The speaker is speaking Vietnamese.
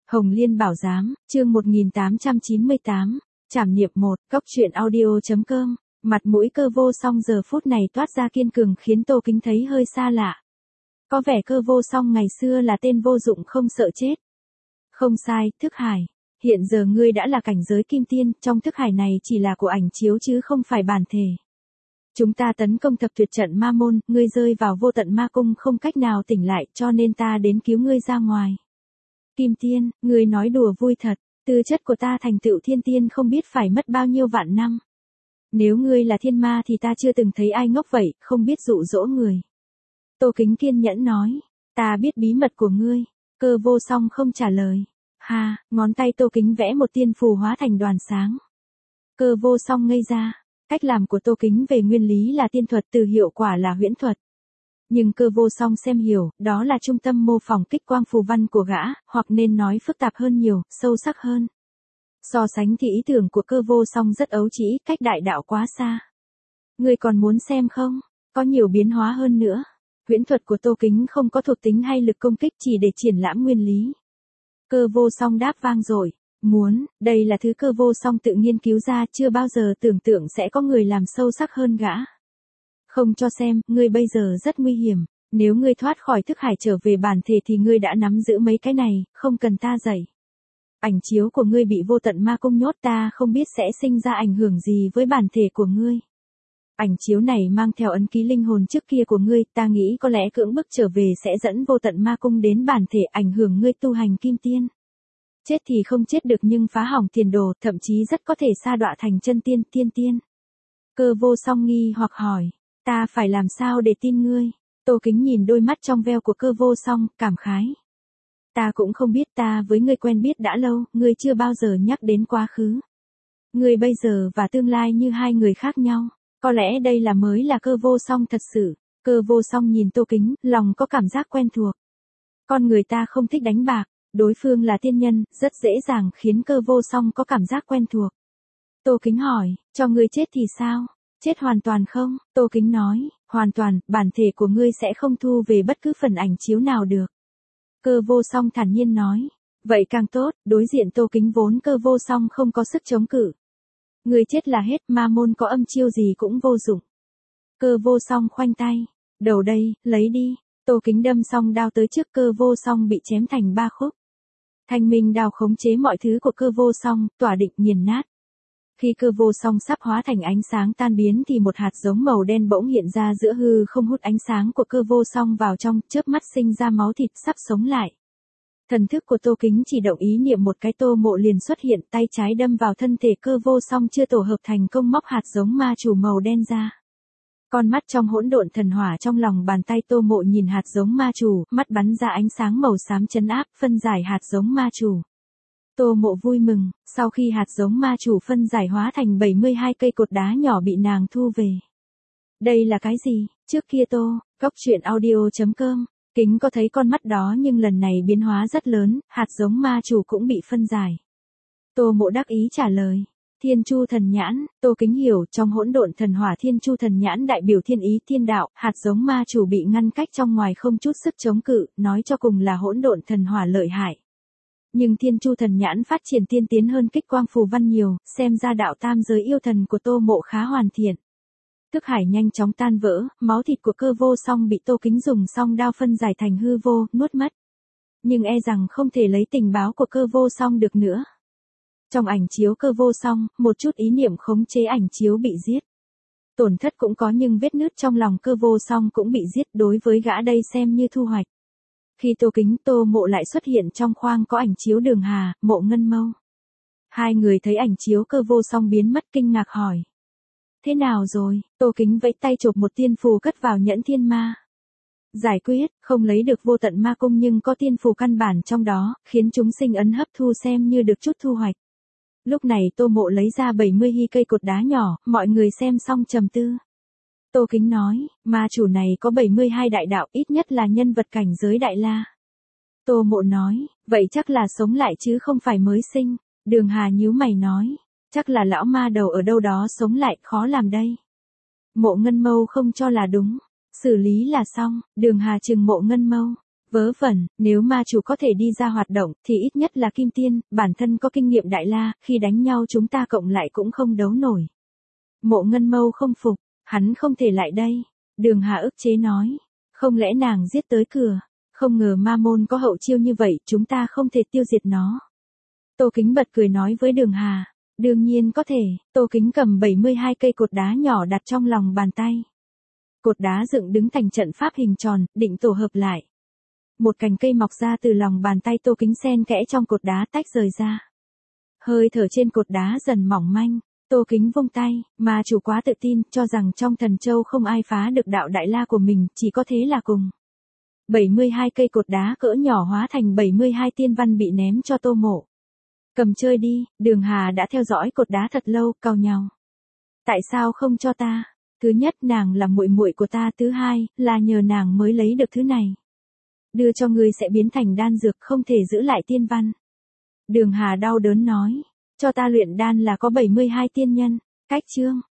Hồng Liên Bảo Giám, chương 1898, trảm niệm 1, cốc truyện audio.com, mặt mũi Cơ Vô Song giờ phút này toát ra kiên cường khiến Tô Kính thấy hơi xa lạ. Có vẻ Cơ Vô Song ngày xưa là tên vô dụng không sợ chết. Không sai, thức hải. Hiện giờ ngươi đã là cảnh giới kim tiên, trong thức hải này chỉ là của ảnh chiếu chứ không phải bản thể. Chúng ta tấn công thập tuyệt trận ma môn, ngươi rơi vào vô tận ma cung không cách nào tỉnh lại cho nên ta đến cứu ngươi ra ngoài. Kim tiên, ngươi nói đùa vui thật, tư chất của ta thành tựu thiên tiên không biết phải mất bao nhiêu vạn năm. Nếu ngươi là thiên ma thì ta chưa từng thấy ai ngốc vậy, không biết dụ dỗ người. Tô Kính kiên nhẫn nói, ta biết bí mật của ngươi. Cơ Vô Song không trả lời. Ha, ngón tay Tô Kính vẽ một tiên phù hóa thành đoàn sáng. Cơ Vô Song ngây ra, cách làm của Tô Kính về nguyên lý là tiên thuật từ hiệu quả là huyễn thuật. Nhưng Cơ Vô Song xem hiểu, đó là trung tâm mô phỏng kích quang phù văn của gã, hoặc nên nói phức tạp hơn nhiều, sâu sắc hơn. So sánh thì ý tưởng của Cơ Vô Song rất ấu trĩ, cách đại đạo quá xa. Ngươi còn muốn xem không? Có nhiều biến hóa hơn nữa. Huyễn thuật của Tô Kính không có thuộc tính hay lực công kích chỉ để triển lãm nguyên lý. Cơ Vô Song đáp vang rồi. Muốn, đây là thứ Cơ Vô Song tự nghiên cứu ra, chưa bao giờ tưởng tượng sẽ có người làm sâu sắc hơn gã. Không cho xem, ngươi bây giờ rất nguy hiểm. Nếu ngươi thoát khỏi thức hải trở về bản thể thì ngươi đã nắm giữ mấy cái này, không cần ta dạy. Ảnh chiếu của ngươi bị vô tận ma cung nhốt, ta không biết sẽ sinh ra ảnh hưởng gì với bản thể của ngươi. Ảnh chiếu này mang theo ấn ký linh hồn trước kia của ngươi, ta nghĩ có lẽ cưỡng bức trở về sẽ dẫn vô tận ma cung đến bản thể, ảnh hưởng ngươi tu hành kim tiên. Chết thì không chết được nhưng phá hỏng tiền đồ, thậm chí rất có thể sa đọa thành chân tiên, tiên tiên. Cơ Vô Song nghi hoặc hỏi, ta phải làm sao để tin ngươi? Tô Kính nhìn đôi mắt trong veo của Cơ Vô Song, cảm khái. Ta cũng không biết, ta với ngươi quen biết đã lâu, ngươi chưa bao giờ nhắc đến quá khứ. Ngươi bây giờ và tương lai như hai người khác nhau. Có lẽ đây là mới là Cơ Vô Song thật sự. Cơ Vô Song nhìn Tô Kính, lòng có cảm giác quen thuộc. Con người ta không thích đánh bạc, đối phương là tiên nhân, rất dễ dàng khiến Cơ Vô Song có cảm giác quen thuộc. Tô Kính hỏi, cho ngươi chết thì sao? Chết hoàn toàn không? Tô Kính nói, hoàn toàn, bản thể của ngươi sẽ không thu về bất cứ phần ảnh chiếu nào được. Cơ Vô Song thản nhiên nói, vậy càng tốt, đối diện Tô Kính vốn Cơ Vô Song không có sức chống cự. Ngươi chết là hết, ma môn có âm chiêu gì cũng vô dụng. Cơ Vô Song khoanh tay, đầu đây, lấy đi. Tô Kính đâm xong đao tới trước Cơ Vô Song bị chém thành 3 khúc. Thanh minh đao khống chế mọi thứ của Cơ Vô Song, tỏa định nghiền nát. Khi Cơ Vô Song sắp hóa thành ánh sáng tan biến thì một hạt giống màu đen bỗng hiện ra giữa hư không, hút ánh sáng của Cơ Vô Song vào trong, chớp mắt sinh ra máu thịt sắp sống lại. Thần thức của Tô Kính chỉ động ý niệm một cái, Tô Mộ liền xuất hiện, tay trái đâm vào thân thể Cơ Vô Song chưa tổ hợp thành công, móc hạt giống ma chủ màu đen ra. Con mắt trong hỗn độn thần hỏa trong lòng bàn tay Tô Mộ nhìn hạt giống ma chủ, mắt bắn ra ánh sáng màu xám trấn áp, phân giải hạt giống ma chủ. Tô Mộ vui mừng, sau khi hạt giống ma chủ phân giải hóa thành 72 cây cột đá nhỏ bị nàng thu về. Đây là cái gì? Trước kia cốc truyện audio.com, Kính có thấy con mắt đó nhưng lần này biến hóa rất lớn, hạt giống ma chủ cũng bị phân giải. Tô Mộ đắc ý trả lời, Thiên Chu Thần Nhãn. Tô Kính hiểu, trong hỗn độn thần hỏa Thiên Chu Thần Nhãn đại biểu thiên ý thiên đạo, hạt giống ma chủ bị ngăn cách trong ngoài không chút sức chống cự, nói cho cùng là hỗn độn thần hỏa lợi hại. Nhưng Thiên Chu Thần Nhãn phát triển tiên tiến hơn kích quang phù văn nhiều, xem ra đạo tam giới yêu thần của Tô Mộ khá hoàn thiện. Thức hải nhanh chóng tan vỡ, máu thịt của Cơ Vô Song bị Tô Kính dùng song đao phân giải thành hư vô, nuốt mất. Nhưng e rằng không thể lấy tình báo của Cơ Vô Song được nữa. Trong ảnh chiếu Cơ Vô Song, một chút ý niệm khống chế ảnh chiếu bị giết. Tổn thất cũng có nhưng vết nứt trong lòng Cơ Vô Song cũng bị giết, đối với gã đây xem như thu hoạch. Khi Tô Kính, Tô Mộ lại xuất hiện trong khoang có ảnh chiếu Đường Hà, Mộ Ngân Mâu. Hai người thấy ảnh chiếu Cơ Vô Song biến mất kinh ngạc hỏi. Thế nào rồi? Tô Kính vẫy tay chộp một tiên phù cất vào nhẫn thiên ma. Giải quyết, không lấy được vô tận ma cung nhưng có tiên phù căn bản trong đó, khiến chúng sinh ấn hấp thu xem như được chút thu hoạch. Lúc này Tô Mộ lấy ra 70 hy cây cột đá nhỏ, mọi người xem xong trầm tư. Tô Kính nói, ma chủ này có 72 đại đạo, ít nhất là nhân vật cảnh giới đại la. Tô Mộ nói, vậy chắc là sống lại chứ không phải mới sinh. Đường Hà nhíu mày nói, chắc là lão ma đầu ở đâu đó sống lại, khó làm đây. Mộ Ngân Mâu không cho là đúng, xử lý là xong. Đường Hà trừng Mộ Ngân Mâu, Vớ vẩn, nếu ma chủ có thể đi ra hoạt động, thì ít nhất là kim tiên, bản thân có kinh nghiệm đại la, khi đánh nhau chúng ta cộng lại cũng không đấu nổi. Mộ Ngân Mâu không phục, hắn không thể lại đây. Đường Hà ức chế nói, không lẽ nàng giết tới cửa, không ngờ ma môn có hậu chiêu như vậy, chúng ta không thể tiêu diệt nó. Tô Kính bật cười nói với Đường Hà, đương nhiên có thể. Tô Kính cầm 72 cây cột đá nhỏ đặt trong lòng bàn tay. Cột đá dựng đứng thành trận pháp hình tròn, định tổ hợp lại. Một cành cây mọc ra từ lòng bàn tay Tô Kính xen kẽ trong cột đá tách rời ra. Hơi thở trên cột đá dần mỏng manh. Tô Kính vung tay, mà chủ quá tự tin, cho rằng trong Thần Châu không ai phá được đạo đại la của mình, chỉ có thế là cùng. 72 cây cột đá cỡ nhỏ hóa thành 72 tiên văn bị ném cho Tô Mộ. Cầm chơi đi. Đường Hà đã theo dõi cột đá thật lâu, cau nhàu. Tại sao không cho ta? Thứ nhất, nàng là muội muội của ta, thứ hai, là nhờ nàng mới lấy được thứ này. Đưa cho ngươi sẽ biến thành đan dược, không thể giữ lại tiên văn. Đường Hà đau đớn nói, cho ta luyện đan là có 72 tiên nhân. Cách chương